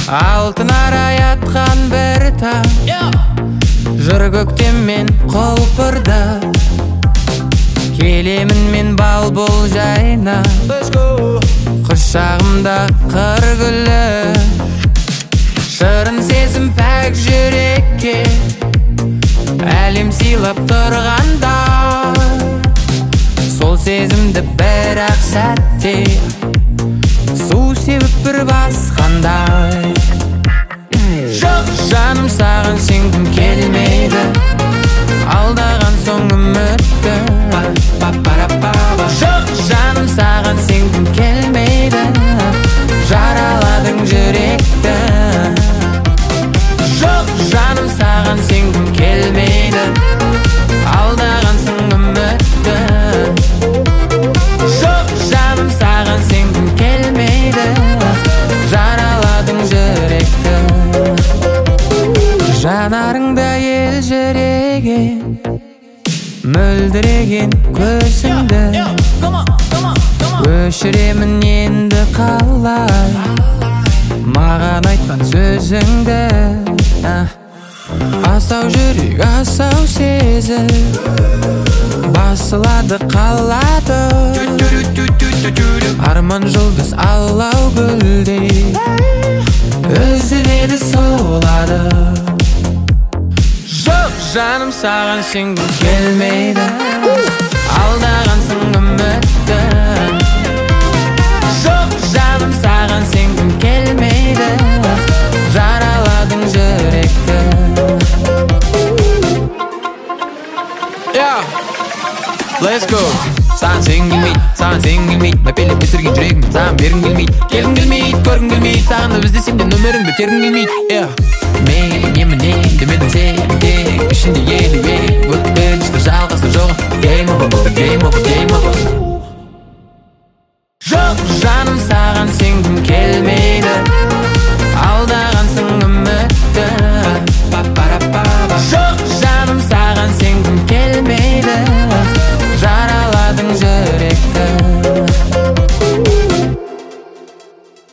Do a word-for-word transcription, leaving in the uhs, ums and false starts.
алтын арай атқан бір таң, жыр көктем мен құлпырды, келемін мен бал бұл жайна, құшағымда қыр гүлі, шырын сезім пәк жүрекке, әлем сыйлап тұрғанда, сол сезімді бір-ақ сәтте су себіп бір басқандай. Жоқ жаным, саған сенгім келмейді, алдаған соң үмітті. Жоқ жаным, саған сенгім келмейді, жараладың жүректі. Жоқ жаным, саған сенгім келмейді, алдаған соң үмітті. Жоқ жаным, саған сенгім келмейді, жараладың жүректі. Жанарыңда елжіреген, мөлдіреген көзіңді, өшіремін енді қалай маған айтқан сөзіңді. Асау жүрек, асау сезім, басылады қалады, арман жұлдыз алау гүлдей үзіледі солады. Жоқ жаным, саған сенгім келмейді, алдағансың үмітті. Жоқ жаным, саған сенгім келмейді, жараладың жүректі. Yeah, let's go. Саған сенгім келмейді, саған сенгім келмейді, мәпелеп өсірген жүрегім саған бергім келмейді, келгім келмейді, көргім келмейді, саған да іздесем де нөміріңді тергім келмейді. Yeah, мен емінен демедің сен тек ішінде елуе, өткінші жалғасы жоқ, game over, бұл да game over, game over. Жоқ жаным, саған сенгім келмейді, алдағансың үмітті. Жоқ